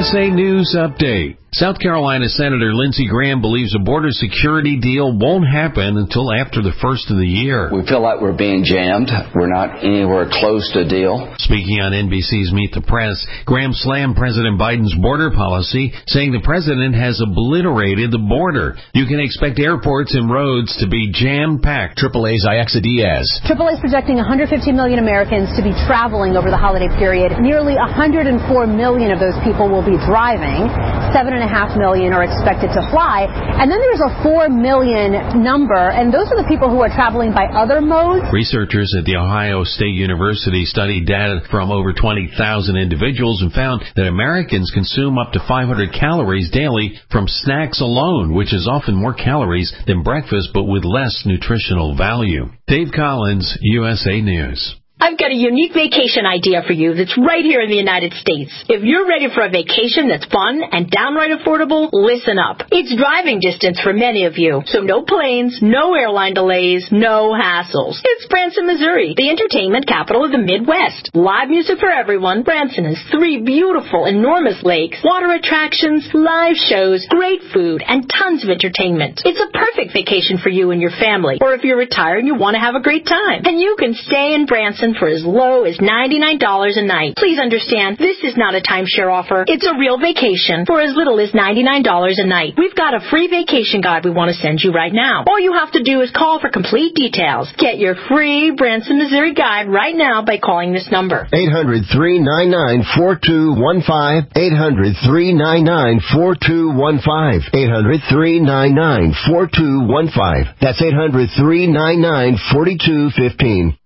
USA News Update. South Carolina Senator Lindsey Graham believes a border security deal won't happen until after the first of the year. We feel like we're being jammed. We're not anywhere close to a deal. Speaking on NBC's Meet the Press, Graham slammed President Biden's border policy, saying the president has obliterated the border. You can expect airports and roads to be jam-packed. AAA's Iaxa Diaz. AAA is projecting 150 million Americans to be traveling over the holiday period. Nearly 104 million of those people will be driving. 7.5 million are expected to fly. And then there's a 4 million number, and those are the people who are traveling by other modes. Researchers at The Ohio State University studied data from over 20,000 individuals and found that Americans consume up to 500 calories daily from snacks alone, which is often more calories than breakfast but with less nutritional value. Dave Collins, USA News. I've got a unique vacation idea for you that's right here in the United States. If you're ready for a vacation that's fun and downright affordable, listen up. It's driving distance for many of you, so no planes, no airline delays, no hassles. It's Branson, Missouri, the entertainment capital of the Midwest. Live music for everyone. Branson has 3 beautiful, enormous lakes, water attractions, live shows, great food, and tons of entertainment. It's a perfect vacation for you and your family, or if you're retired and you want to have a great time. And you can stay in Branson for as low as $99 a night. Please understand, this is not a timeshare offer. It's a real vacation for as little as $99 a night. We've got a free vacation guide we want to send you right now. All you have to do is call for complete details. Get your free Branson, Missouri guide right now by calling this number. 800-399-4215. 800-399-4215. 800-399-4215. That's 800-399-4215.